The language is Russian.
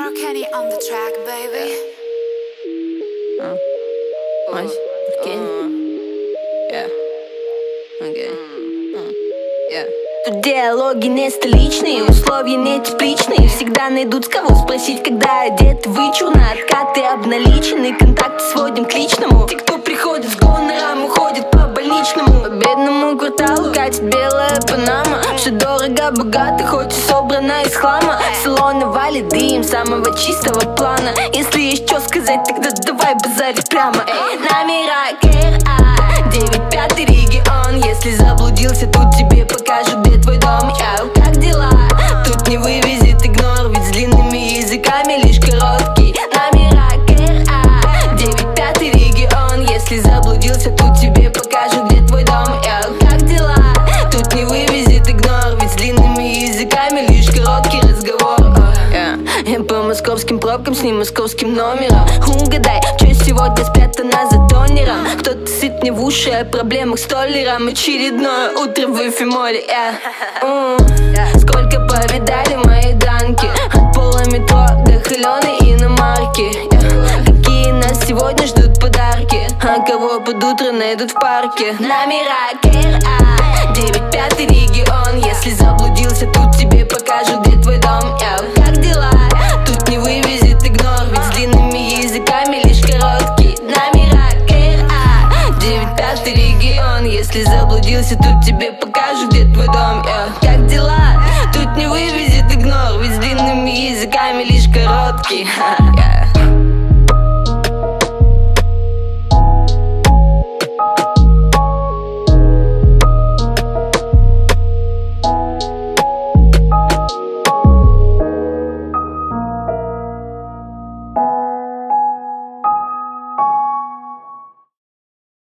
Mark Kenny on the track, baby. Nice. Okay. Yeah. Okay. Yeah. Тут диалоги не столичные, условия не тепличные. Всегда найдут с кого спросить, когда одет вычурно. Откаты обналичены, контакты сводим к личному. Те, кто приходит с гонором, уходит по больничному. По бедному кварталу катит белая панама. Все дорого, богато, хоть и собрано из хлама. Салоны валит дым самого чистого плана. Если есть что сказать, тогда давай базарить прямо. Номера КРА 95 регион. Если заблудился, тут тебе покажут, где твой дом. Яу, как дела? Тут не вывезет игнор, ведь с длинными языками лишь короткий. Номера КРА 95 регион. Если заблудился, тут тебе покажут, где твой дом. Яу, как дела? Тут не вывезет игнор, ведь с длинными языками лишь короткий разговор. Я по московским пробкам с немосковским номером. Угадай, что сегодня спрятано за тонером. Кто-то сыт мне в уши о проблемах с толлером. Очередное утро в эфемоле. Сколько повидали мои данки, от пола метро до холеной иномарки. Какие нас сегодня ждут подарки, а кого под утро найдут в парке. Номера КРА 95 регион. Если заблудился, тут тебе покажут, где твой дом. Как дела? Тут не вывезет игнор, ведь с длинными языками лишь короткий. Номера КРА 95 регион. Если заблудился, тут тебе покажут, где твой дом. Как дела? Тут не вывезет игнор, ведь с длинными языками лишь короткий.